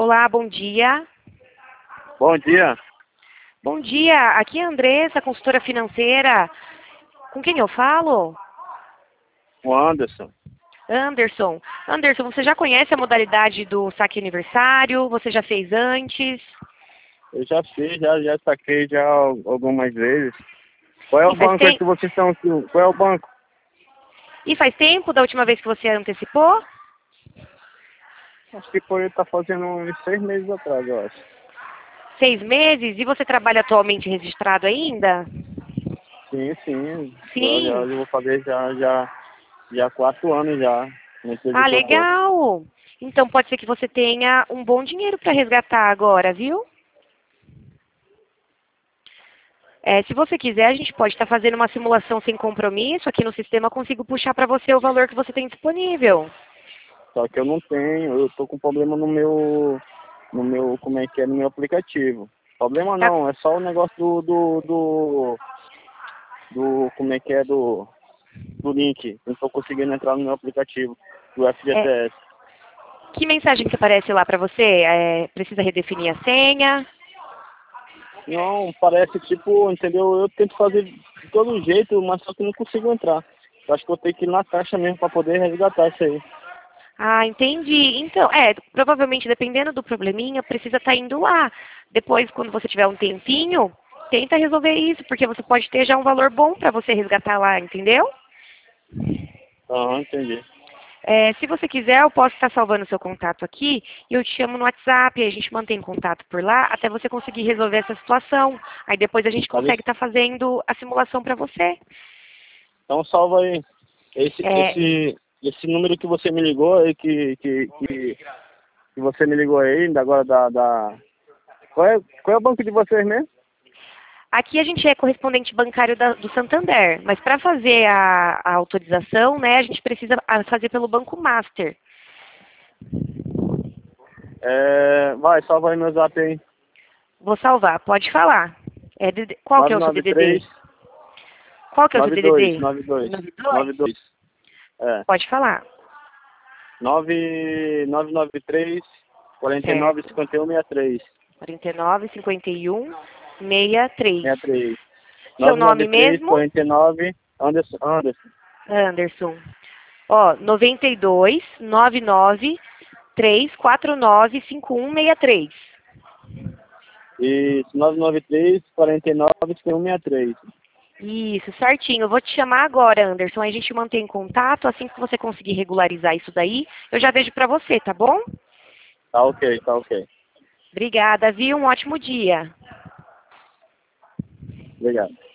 Olá, bom dia. Bom dia, Bom dia, aqui é a Andressa, consultora financeira. Com quem eu falo? o Anderson. Anderson. Anderson, você já conhece a modalidade do saque aniversário? Você já fez antes? Eu já fiz, já saquei já algumas vezes. Qual é o E faz, banco aí tem... que vocês estão aqui? Qual é o banco? e faz tempo da última vez que você antecipou? Acho que foi, tá fazendo uns 6 meses atrás, eu acho. 6 meses? E você trabalha atualmente registrado ainda? Sim, sim. Sim. Eu vou fazer já 4 anos já. Não sei Ah, que eu tô. legal. Então pode ser que você tenha um bom dinheiro para resgatar agora, viu? Se você quiser, a gente pode estar fazendo uma simulação sem compromisso. Aqui no sistema eu consigo puxar para você o valor que você tem disponível. Só que eu não tenho, eu tô com problema no meu, como é que é, no meu aplicativo. Problema Tá? não, é só o negócio como é que é, do link. Não estou conseguindo entrar no meu aplicativo do É, FGTS. que mensagem que aparece lá para você? Precisa redefinir a senha? Não, parece tipo, entendeu? Eu tento fazer de todo jeito, mas só que não consigo entrar. Eu acho que eu tenho que ir na caixa mesmo para poder resgatar isso aí. Ah, entendi. Então, provavelmente dependendo do probleminha, precisa estar indo lá. Depois, quando você tiver um tempinho, tenta resolver isso, porque você pode ter já um valor bom para você resgatar lá, entendeu? Aham, entendi. Se você quiser, eu posso estar salvando o seu contato aqui e eu te chamo no WhatsApp, e a gente mantém contato por lá até você conseguir resolver essa situação. Aí depois a gente Mas consegue estar fazendo a simulação para você. então salva aí. Esse, É, esse, esse número que você me ligou aí, que você me ligou aí, ainda agora qual é o banco de vocês mesmo? aqui a gente é correspondente bancário do Santander, mas para fazer a autorização, né, a gente precisa fazer pelo Banco Master. Vai, salva aí meu zap aí. Vou salvar, pode falar. Qual que é o seu DDD? 993 Qual que é o seu 92 DDD? 92 92? 92. É. Pode falar. 993 49 Certo. 51 63. 49, 51, 63. 63. Seu nome 993 mesmo? 49 Anderson. Anderson. Ó, 92 99 349 5163. Isso, 993 49 51 63. Isso, certinho. Eu vou te chamar agora, Anderson. Aí a gente mantém contato. Assim que você conseguir regularizar isso daí, eu já vejo pra você, tá bom? Tá ok, tá ok. Obrigada, viu? Um ótimo dia. Obrigado.